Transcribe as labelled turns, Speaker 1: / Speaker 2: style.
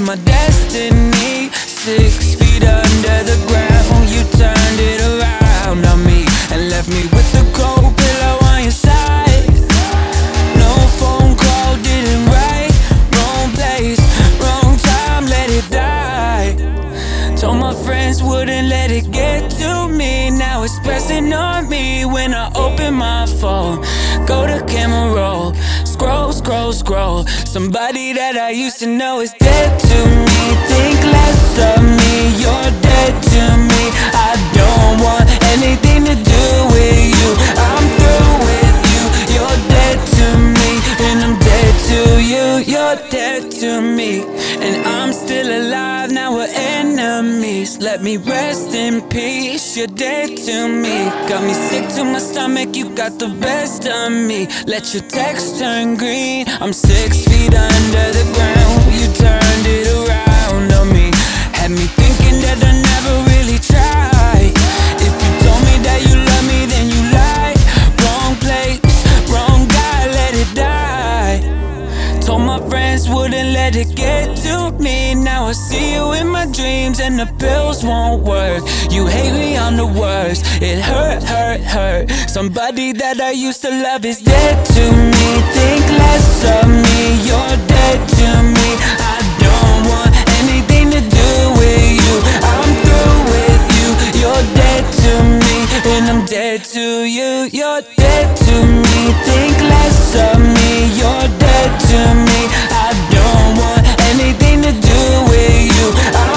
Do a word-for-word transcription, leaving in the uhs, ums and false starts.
Speaker 1: my destiny. Six feet under the ground, you turned it around on me and left me with the cold pillow on your side. No phone call, didn't write. Wrong place, wrong time, let it die. Told my friends wouldn't let it get to me. Now it's pressing on me when I open my phone. Go to camera roll, scroll, scroll, scroll. Somebody that I used to know is dead to me. Think less of me, you're dead to me. I don't want anything to do with you. I'm through with you, you're dead to me. And I'm dead to you, you're dead to me. And I'm still alive, now we're enemies. Let me rest in peace, you're dead to me. Got me sick to my stomach, you got the best of me. Let your text turn green, I'm six feet under the ground. You turned it around on me, had me thinking that I never really tried. If you told me that you love me, then you lied. Wrong place, wrong guy, let it die. Told my friends wouldn't let it get to me. Now I see you in my dreams and the pills won't work. You hate me, I'm the worst. It hurt, hurt, hurt. Somebody that I used to love is dead to me. Think less of me, you're dead to me. I don't want anything to do with you. I'm through with you, you're dead to me. And I'm dead to you, you're dead to me. Think less of me, you're dead to me. I don't want anything to do with you. I'm